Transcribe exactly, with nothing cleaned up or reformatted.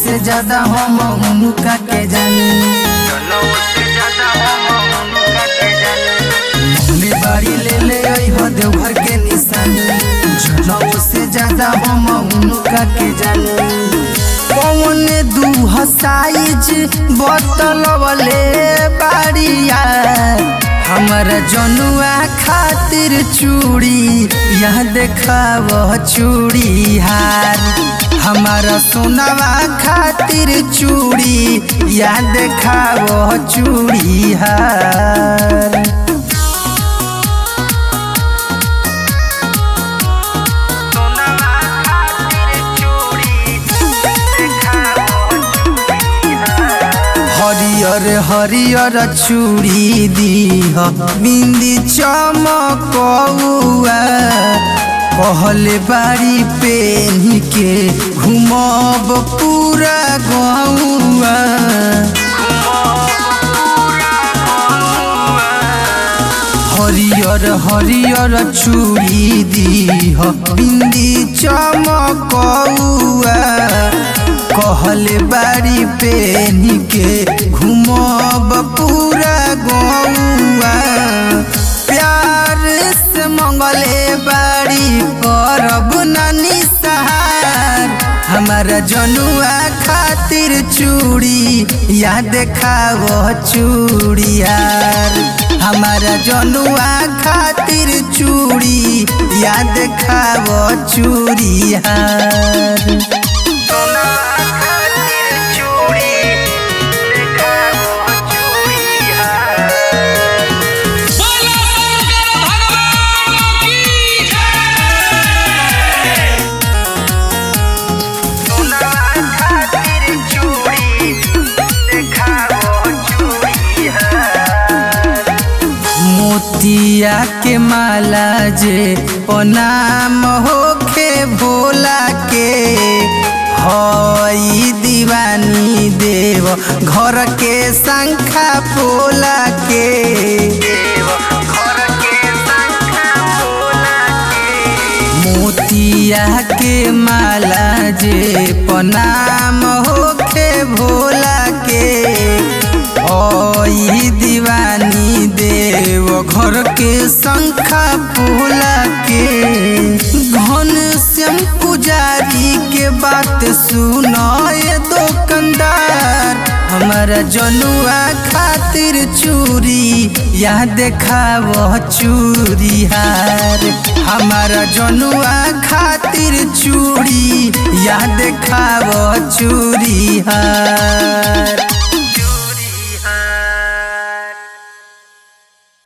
से ज्यादा हम उनका के जानी, ले बाड़ी ले ले आई हो देवघर के निशानी, जनऊ से ज्यादा हम उनका के जानी। कौन दू साइज बतलवले बाड़िया हमारा जनुआ खातिर चूड़ी, यह देखाव चूड़ी हार हमारा सोनावा खातिर चूड़ी, यह देखाव चूड़ी हार। हरियर हरियर चूड़ी दीह बिंदी चमकौआ, कहले बाड़ी पेन्ही के घुमब पूरा गौआ। हरियर हरियर चूड़ी दीह बिंदी चमकौआ, कहले बाड़ी पेन्ही के घुमब पूरा गौआ। प्यार से मंगले बाड़ी करब नानी सहार हमारा जनुआ खातिर चूड़ी, या देखाव चूड़ी यार हमारा जनुआ खातिर चूड़ी, या देखाव चूड़ी यार। मोतिया के माला जे प्रणाम होखे भोला के, हई दीवानी देव घर के शंखा पोला के। मोतिया के माला जे प्रणाम होखे भोला के, हई दीवानी देव घर के शंखा पोला के। घन श्याम पुजारी के बात सुनाए दुकानदार हमारा जनुआ खातिर चूड़ी, या देखाव चूड़ी हार हमारा जनुआ खातिर चूड़ी, या देखाव चूड़ी हार।